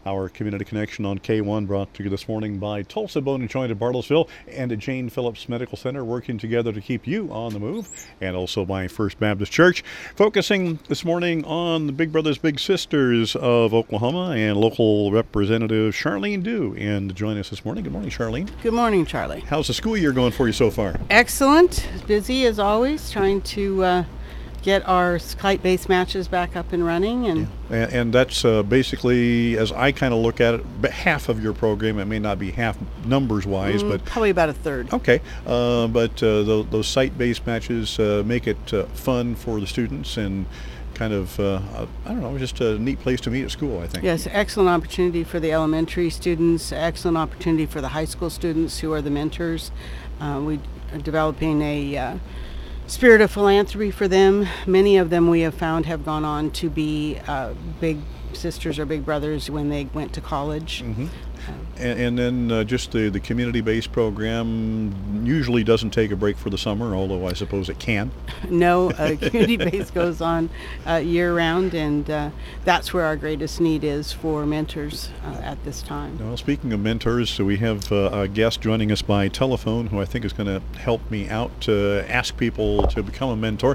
Our Community Connection on K1 brought to you this morning by Tulsa Bone and Joint of Bartlesville and Jane Phillips Medical Center, working together to keep you on the move, and also by First Baptist Church, focusing this morning on the Big Brothers Big Sisters of Oklahoma and local representative Charlene Dew. And to join us this morning. Good morning, Charlene. Good morning, Charlie. How's the school year going for you so far? Excellent. Busy as always, trying to get our kite-based matches back up and running. And that's basically, as I kind of look at it, half of your program. It may not be half numbers-wise, but probably about a third. Okay, but those site-based matches make it fun for the students and kind of, I don't know, just a neat place to meet at school, I think. Yes, excellent opportunity for the elementary students, excellent opportunity for the high school students who are the mentors. We are developing a spirit of philanthropy for them. Many of them, we have found, have gone on to be big sisters or big brothers when they went to college. Mm-hmm. And then just the community-based program usually doesn't take a break for the summer, although I suppose it can. No, community-based goes on year-round, and that's where our greatest need is for mentors at this time. Well, speaking of mentors, so we have a guest joining us by telephone who I think is going to help me out to ask people to become a mentor.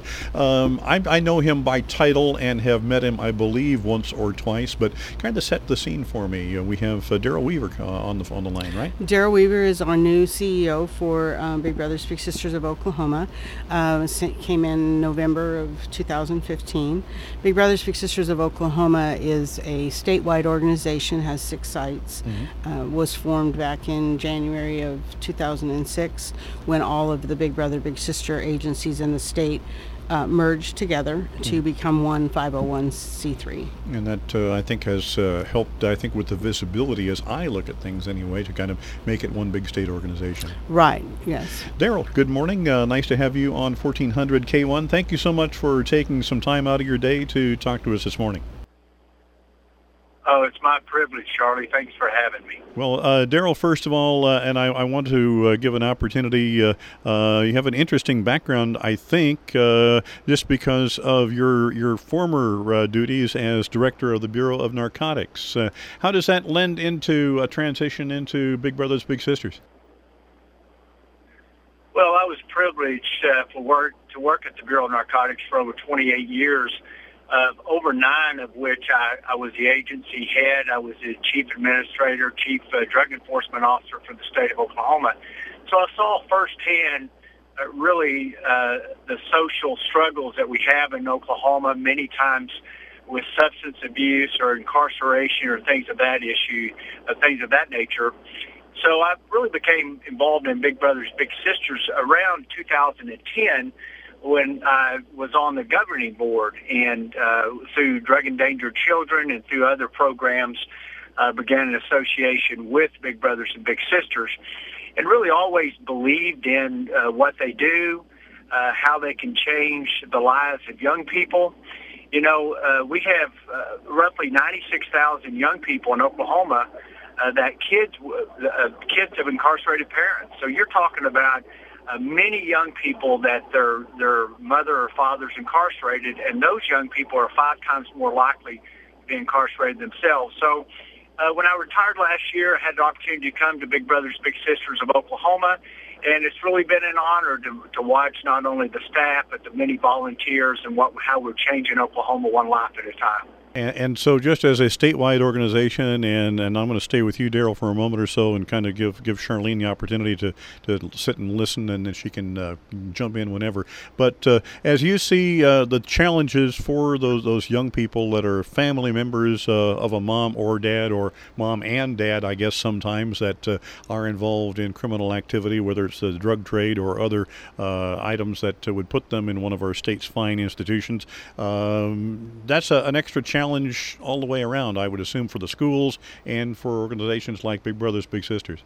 I know him by title and have met him, I believe, once or twice, but kind of set the scene for me. We have Daryl Weaver on the line, right? Daryl Weaver is our new CEO for Big Brothers Big Sisters of Oklahoma. Came in November of 2015. Big Brothers Big Sisters of Oklahoma is a statewide organization, has 6 sites. Mm-hmm. Was formed back in January of 2006 when all of the Big Brother Big Sister agencies in the state merged together to become one 501c3. And that, I think, has helped, I think, with the visibility, as I look at things anyway, to kind of make it one big state organization. Right, yes. Daryl, good morning. Nice to have you on 1400 K1. Thank you so much for taking some time out of your day to talk to us this morning. Oh, it's my privilege, Charlie. Thanks for having me. Well, Daryl, first of all, and I want to give an opportunity. You have an interesting background, I think, just because of your former duties as director of the Bureau of Narcotics. How does that lend into a transition into Big Brothers Big Sisters? Well, I was privileged to work at the Bureau of Narcotics for over 28 years. Over 9 of which I was the agency head. I was the chief administrator, chief drug enforcement officer for the state of Oklahoma. So I saw firsthand really the social struggles that we have in Oklahoma, many times with substance abuse or incarceration or things of that nature. So I really became involved in Big Brothers Big Sisters around 2010. When I was on the governing board, and through Drug Endangered Children and through other programs, began an association with Big Brothers and Big Sisters, and really always believed in what they do, how they can change the lives of young people. You know, we have roughly 96,000 young people in Oklahoma that kids of incarcerated parents. So you're talking about many young people that their mother or father's incarcerated, and those young people are 5 times more likely to be incarcerated themselves. So when I retired last year, I had the opportunity to come to Big Brothers Big Sisters of Oklahoma, and it's really been an honor to watch not only the staff but the many volunteers and how we're changing Oklahoma one life at a time. And so just as a statewide organization, and I'm going to stay with you, Daryl, for a moment or so and kind of give Charlene the opportunity to sit and listen, and then she can jump in whenever. But as you see the challenges for those young people that are family members of a mom or dad, or mom and dad, I guess sometimes, that are involved in criminal activity, whether it's the drug trade or other items that would put them in one of our state's fine institutions, that's an extra challenge all the way around, I would assume, for the schools and for organizations like Big Brothers Big Sisters.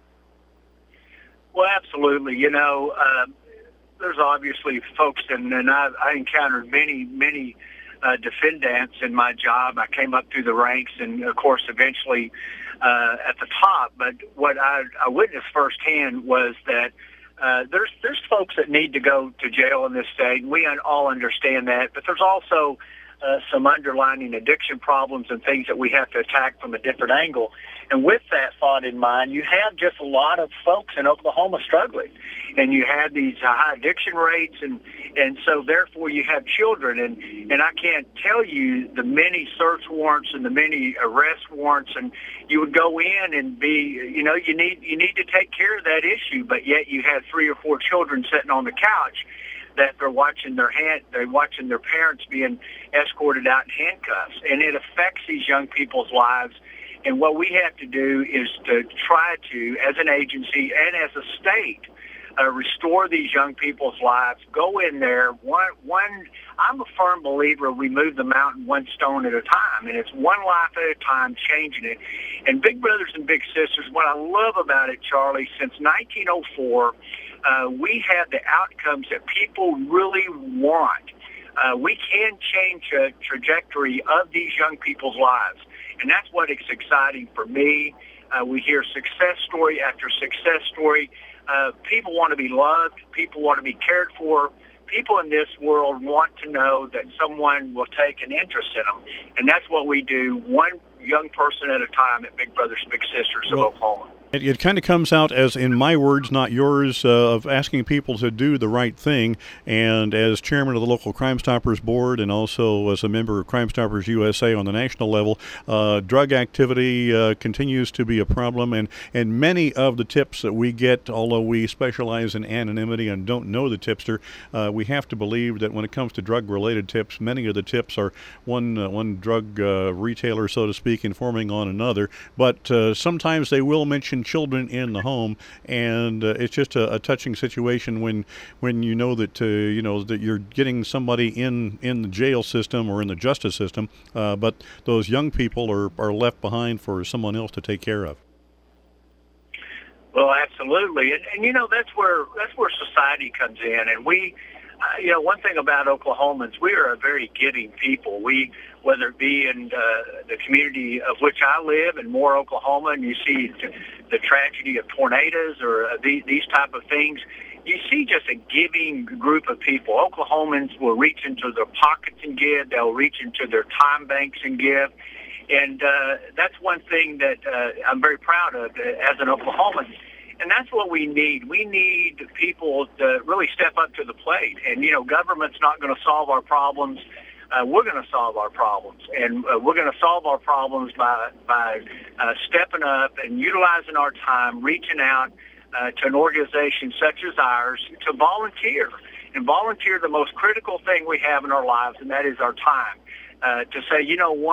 Well, absolutely. You know, there's obviously folks, and I encountered many defendants in my job. I came up through the ranks and, of course, eventually at the top. But what I witnessed firsthand was that there's folks that need to go to jail in this state. We all understand that. But there's also some underlying addiction problems and things that we have to attack from a different angle. And with that thought in mind, you have just a lot of folks in Oklahoma struggling, and you have these high addiction rates, and so therefore you have children, and I can't tell you the many search warrants and the many arrest warrants, and you would go in and be, you need to take care of that issue, but yet you have 3 or 4 children sitting on the couch that they're watching their parents being escorted out in handcuffs, and it affects these young people's lives. And what we have to do is to try to, as an agency and as a state, restore these young people's lives. Go in there. I'm a firm believer we move the mountain one stone at a time, and it's one life at a time, changing it. And Big Brothers and Big Sisters, what I love about it, Charlie, since 1904, we have the outcomes that people really want. We can change the trajectory of these young people's lives, and that's what is exciting for me. We hear success story after success story. People want to be loved. People want to be cared for. People in this world want to know that someone will take an interest in them, and that's what we do, one young person at a time at Big Brothers Big Sisters of Oklahoma. It kind of comes out as, in my words, not yours, of asking people to do the right thing. And as chairman of the local Crime Stoppers board, and also as a member of Crime Stoppers USA on the national level, drug activity continues to be a problem. And many of the tips that we get, although we specialize in anonymity and don't know the tipster, we have to believe that when it comes to drug-related tips, many of the tips are one drug retailer, so to speak, informing on another. But sometimes they will mention children in the home, and it's just a touching situation when you know that that you're getting somebody in the jail system or in the justice system, but those young people are left behind for someone else to take care of. Well, absolutely, and that's where society comes in, and we. One thing about Oklahomans, we are a very giving people. Whether it be in the community of which I live in Moore, Oklahoma, and you see the tragedy of tornadoes or these type of things, you see just a giving group of people. Oklahomans will reach into their pockets and give. They'll reach into their time banks and give. And that's one thing that I'm very proud of as an Oklahoman. And that's what we need. We need people to really step up to the plate. And, government's not going to solve our problems. We're going to solve our problems. And we're going to solve our problems by stepping up and utilizing our time, reaching out to an organization such as ours to volunteer. And volunteer the most critical thing we have in our lives, and that is our time. To say,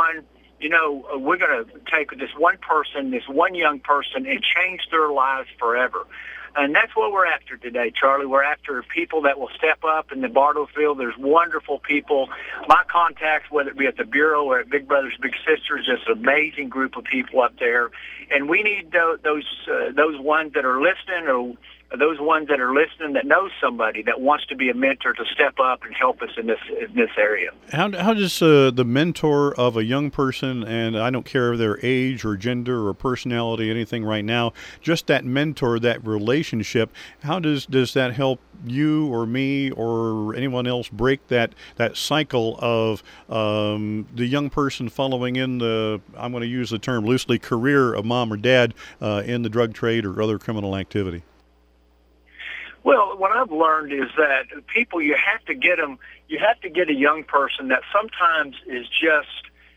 we're going to take this one person, this one young person, and change their lives forever. And that's what we're after today, Charlie. We're after people that will step up in the Bartlesville. There's wonderful people. My contacts, whether it be at the Bureau or at Big Brothers Big Sisters, just an amazing group of people up there. And we need those ones that are listening, or those ones that are listening that know somebody that wants to be a mentor to step up and help us in this area. How does the mentor of a young person, and I don't care if their age or gender or personality, anything right now, just that mentor, that relationship, how does that help you or me or anyone else break that cycle of the young person following in the, I'm going to use the term loosely, career of mom or dad in the drug trade or other criminal activity? Well, what I've learned is that people, you have to get a young person that sometimes is just,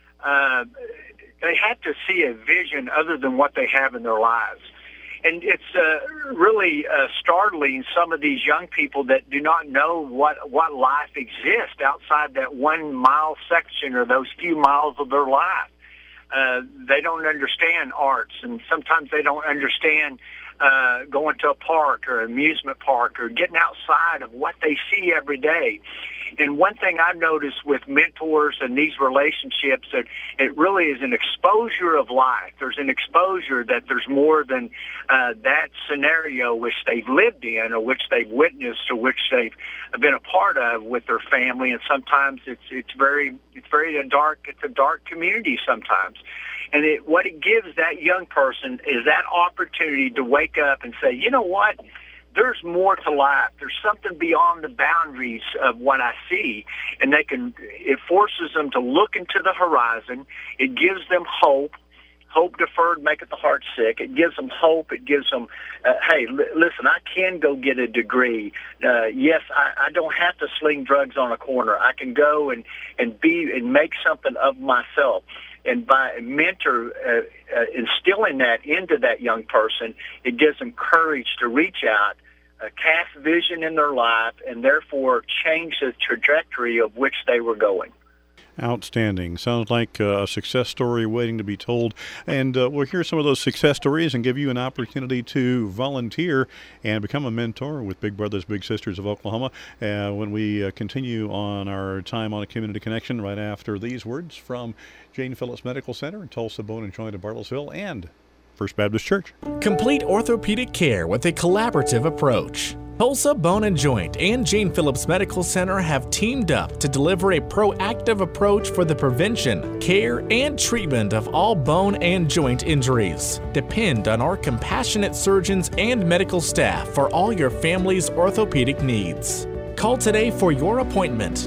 they have to see a vision other than what they have in their lives. And it's really startling, some of these young people that do not know what life exists outside that 1 mile section or those few miles of their life. They don't understand arts, and sometimes they don't understand going to a park or amusement park or getting outside of what they see every day. And one thing I've noticed with mentors and these relationships, that it really is an exposure of life. There's an exposure that there's more than that scenario which they've lived in or which they've witnessed or which they've been a part of with their family. And sometimes it's a dark community sometimes. And what it gives that young person is that opportunity to wake up and say, you know what? there's more to life. There's something beyond the boundaries of what I see, and it forces them to look into the horizon. It gives them hope. Hope deferred maketh the heart sick. It gives them hope. It gives them, hey, listen, I can go get a degree. Yes, I don't have to sling drugs on a corner. I can go and make something of myself. And by instilling that into that young person, it gives them courage to reach out, cast vision in their life, and therefore change the trajectory of which they were going. Outstanding. Sounds like a success story waiting to be told. And we'll hear some of those success stories and give you an opportunity to volunteer and become a mentor with Big Brothers Big Sisters of Oklahoma when we continue on our time on a Community Connection right after these words from Jane Phillips Medical Center in Tulsa, Bone and Joint of Bartlesville and First Baptist Church. Complete orthopedic care with a collaborative approach. Tulsa Bone and Joint and Jane Phillips Medical Center have teamed up to deliver a proactive approach for the prevention, care, and treatment of all bone and joint injuries. Depend on our compassionate surgeons and medical staff for all your family's orthopedic needs. Call today for your appointment,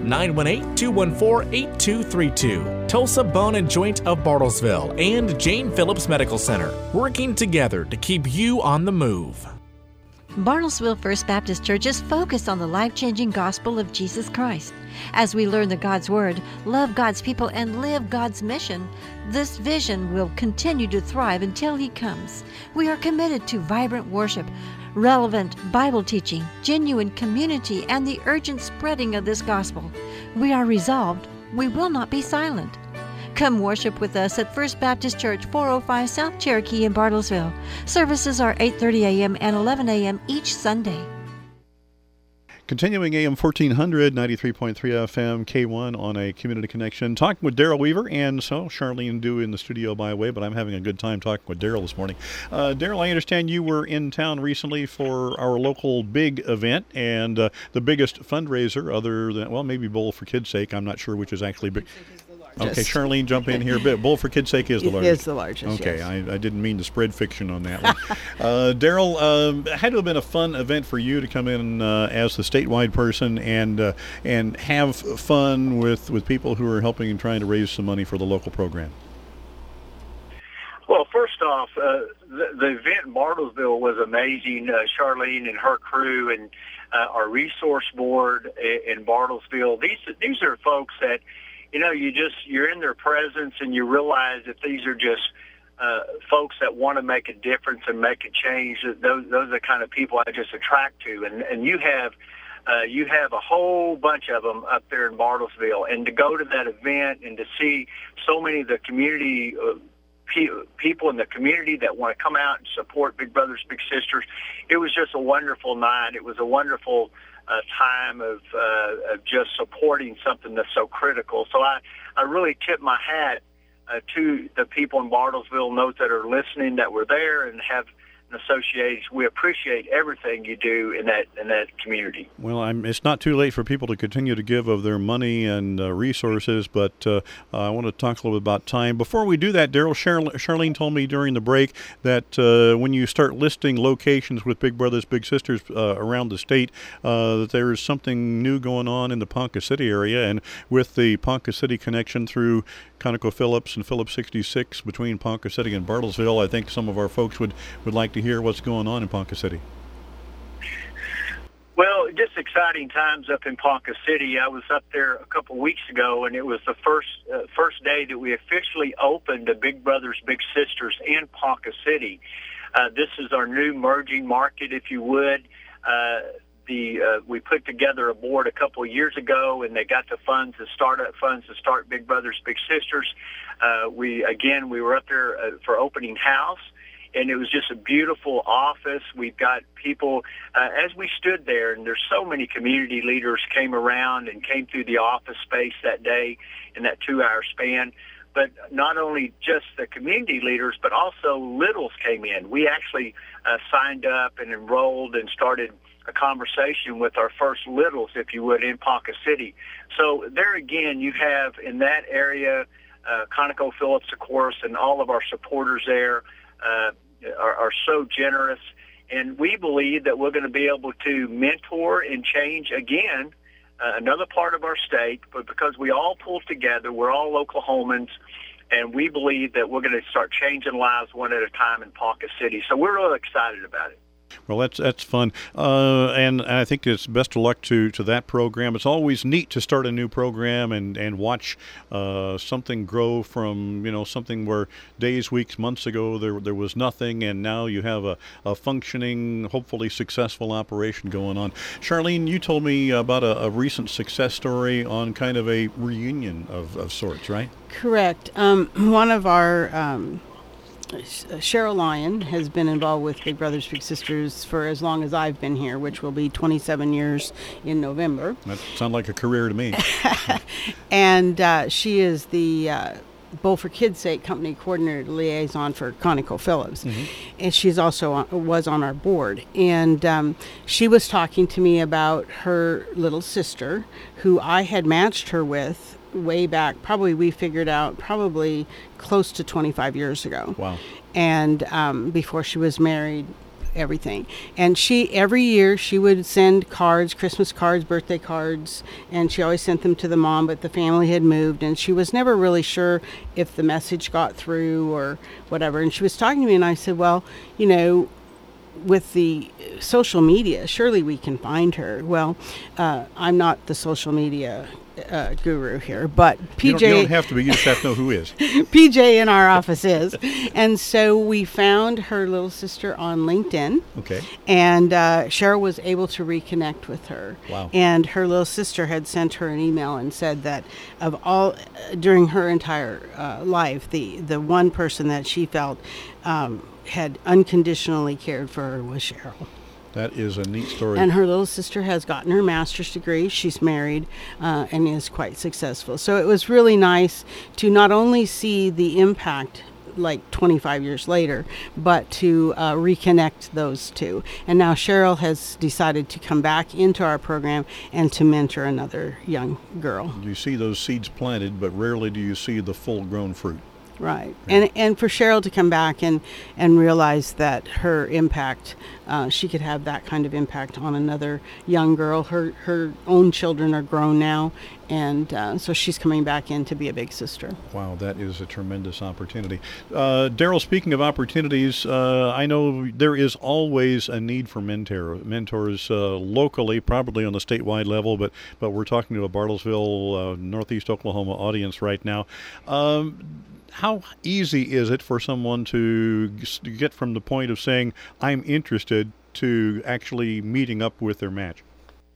918-214-8232. Tulsa Bone and Joint of Bartlesville and Jane Phillips Medical Center, working together to keep you on the move. Bartlesville First Baptist Church is focused on the life-changing gospel of Jesus Christ. As we learn God's Word, love God's people, and live God's mission, this vision will continue to thrive until He comes. We are committed to vibrant worship, relevant Bible teaching, genuine community, and the urgent spreading of this gospel. We are resolved. We will not be silent. Come worship with us at First Baptist Church, 405 South Cherokee in Bartlesville. Services are 8:30 a.m. and 11 a.m. each Sunday. Continuing AM 1400, 93.3 FM, K1 on a Community Connection. Talking with Daryl Weaver, and so Charlene Dew in the studio by way, but I'm having a good time talking with Daryl this morning. Daryl, I understand you were in town recently for our local big event, and the biggest fundraiser other than, well, maybe Bowl for Kids' Sake. I'm not sure which is actually big. Okay, Charlene, jump in here a bit. Bowl for Kids' Sake is the largest. It is the largest, okay, yes. I didn't mean to spread fiction on that one. Daryl, it had to have been a fun event for you to come in as the statewide person and have fun with people who are helping and trying to raise some money for the local program. Well, first off, the event in Bartlesville was amazing. Charlene and her crew and our resource board in Bartlesville, these are folks that, you know, you're in their presence and you realize that these are just folks that want to make a difference and make a change. Those are the kind of people I just attract to. And you have a whole bunch of them up there in Bartlesville. And to go to that event and to see so many of the community people in the community that want to come out and support Big Brothers Big Sisters, it was just a wonderful night. It was a wonderful time of just supporting something that's so critical. So I really tip my hat to the people in Bartlesville, those that are listening that were there and have an association. We appreciate everything you do in that community. Well, it's not too late for people to continue to give of their money and resources, but I want to talk a little bit about time. Before we do that, Daryl, Charlene told me during the break that when you start listing locations with Big Brothers Big Sisters around the state, that there is something new going on in the Ponca City area, and with the Ponca City connection through ConocoPhillips and Phillips 66 between Ponca City and Bartlesville, I think some of our folks would like to hear what's going on in Ponca City. Well, just exciting times up in Ponca City. I was up there a couple weeks ago, and it was the first day that we officially opened the Big Brothers Big Sisters in Ponca City. This is our new merging market, if you would. We put together a board a couple of years ago, and they got the funds, the startup funds, to start Big Brothers Big Sisters. We were up there for opening house, and it was just a beautiful office. We've got people, as we stood there, and there's so many community leaders came around and came through the office space that day in that 2-hour span. But not only just the community leaders, but also littles came in. We actually signed up and enrolled and started a conversation with our first littles, if you would, in Ponca City. So there again, you have in that area, ConocoPhillips, of course, and all of our supporters there are so generous. And we believe that we're going to be able to mentor and change again another part of our state, but because we all pull together, we're all Oklahomans, and we believe that we're going to start changing lives one at a time in Ponca City. So we're really excited about it. Well, that's fun, and I think it's best of luck to that program. It's always neat to start a new program and watch something grow from something where days, weeks, months ago there was nothing, and now you have a functioning, hopefully successful operation going on. Charlene, you told me about a recent success story on kind of a reunion of sorts, right? Correct. One of our Cheryl Lyon has been involved with Big Brothers Big Sisters for as long as I've been here, which will be 27 years in November. That sounds like a career to me. And she is the Bowl for Kids' Sake Company Coordinator Liaison for ConocoPhillips. Mm-hmm. And she's also was on our board. And she was talking to me about her little sister, who I had matched her with way back, we figured out close to 25 years ago. Wow. And before she was married, everything. And every year she would send cards, Christmas cards, birthday cards, and she always sent them to the mom, but the family had moved, and she was never really sure if the message got through or whatever. And she was talking to me, and I said, well, with the social media, surely we can find her. Well, I'm not the social media guru here, but PJ... You don't have to be, you just have to know who is. PJ in our office is. And so we found her little sister on LinkedIn. Okay. And Cheryl was able to reconnect with her. Wow. And her little sister had sent her an email and said that of all, during her entire life, the one person that she felt had unconditionally cared for her was Cheryl. That is a neat story. And her little sister has gotten her master's degree. She's married and is quite successful. So it was really nice to not only see the impact like 25 years later, but to reconnect those two. And now Cheryl has decided to come back into our program and to mentor another young girl. You see those seeds planted, but rarely do you see the full-grown fruit. Right. And for Cheryl to come back and realize that her impact, she could have that kind of impact on another young girl. Her own children are grown now, and so she's coming back in to be a big sister. Wow, that is a tremendous opportunity. Daryl, speaking of opportunities, I know there is always a need for mentors locally, probably on the statewide level, but we're talking to a Bartlesville, Northeast Oklahoma audience right now. How easy is it for someone to get from the point of saying, I'm interested, to actually meeting up with their match?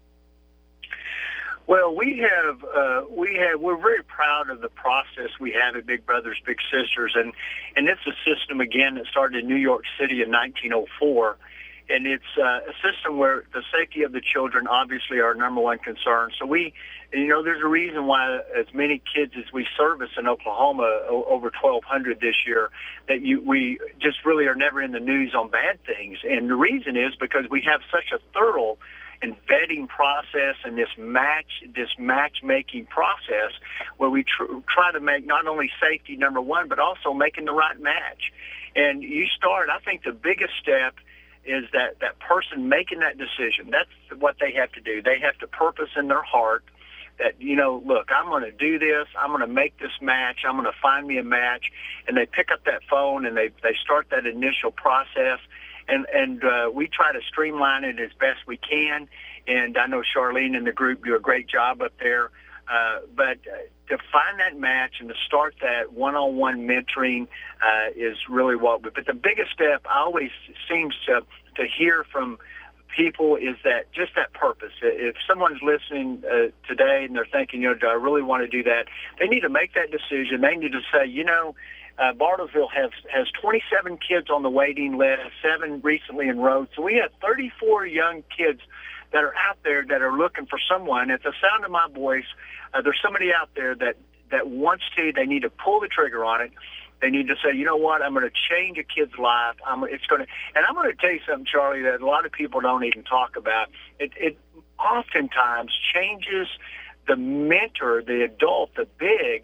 Well, we're very proud of the process we have at Big Brothers Big Sisters, and it's a system, again, that started in New York City in 1904. And it's a system where the safety of the children obviously are our number one concern. So there's a reason why as many kids as we service in Oklahoma, over 1,200 this year, that we just really are never in the news on bad things. And the reason is because we have such a thorough and vetting process and this matchmaking process where we try to make not only safety number one, but also making the right match. And I think the biggest step is that person making that decision. That's what they have to do. They have to purpose in their heart that, look, I'm going to do this. I'm going to make this match. I'm going to find me a match. And they pick up that phone and they start that initial process. And we try to streamline it as best we can. And I know Charlene and the group do a great job up there. But to find that match and to start that one-on-one mentoring is really but the biggest step I always seems to hear from people is that just that purpose. If someone's listening today and they're thinking, do I really want to do that? They need to make that decision. They need to say, Bartlesville has 27 kids on the waiting list, 7 recently enrolled. So we have 34 young kids that are out there that are looking for someone. At the sound of my voice, there's somebody out there that wants to. They need to pull the trigger on it. They need to say, you know what, I'm going to change a kid's life. And I'm going to tell you something, Charlie, that a lot of people don't even talk about. It oftentimes changes the mentor, the adult, the big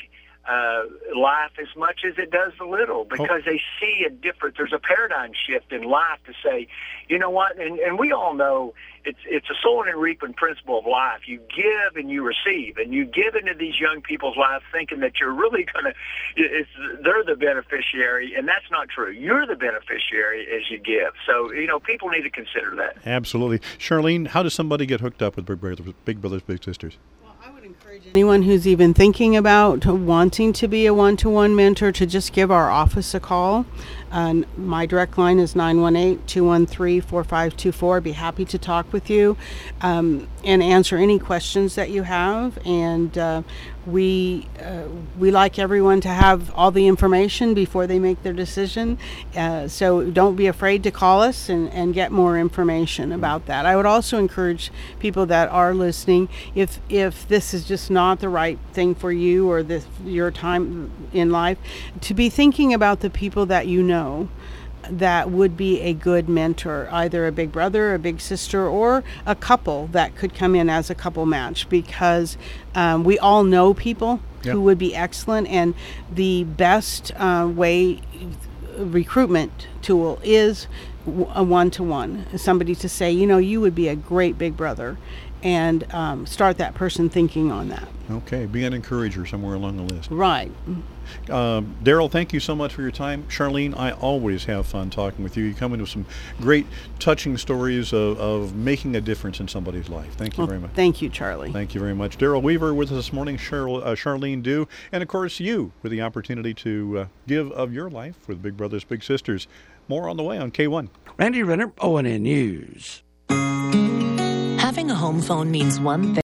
life as much as it does the little, because they see there's a paradigm shift in life to say, you know what, and we all know it's a sowing and reaping principle of life. You give and you receive, and you give into these young people's lives thinking that you're really they're the beneficiary, and that's not true. You're the beneficiary as you give. So, people need to consider that. Absolutely. Charlene, how does somebody get hooked up with Big Brothers Big Sisters? Anyone who's even thinking about wanting to be a one-to-one mentor to just give our office a call. My direct line is 918-213-4524. I'd be happy to talk with you and answer any questions that you have. And we like everyone to have all the information before they make their decision. So don't be afraid to call us and get more information about that. I would also encourage people that are listening, if this is just not the right thing for you or your time in life, to be thinking about the people that you know that would be a good mentor, either a big brother, a big sister, or a couple that could come in as a couple match, because we all know people who would be excellent, and the best recruitment tool is a one-to-one, somebody to say, you would be a great big brother, and start that person thinking on that. Okay, be an encourager somewhere along the list. Right. Daryl, thank you so much for your time. Charlene, I always have fun talking with you. You come into some great, touching stories of making a difference in somebody's life. Thank you very much. Thank you, Charlie. Thank you very much. Daryl Weaver with us this morning, Charlene Dew, and of course you with the opportunity to give of your life with Big Brothers Big Sisters. More on the way on K1. Randy Renner, ONN News. Having a home phone means one thing.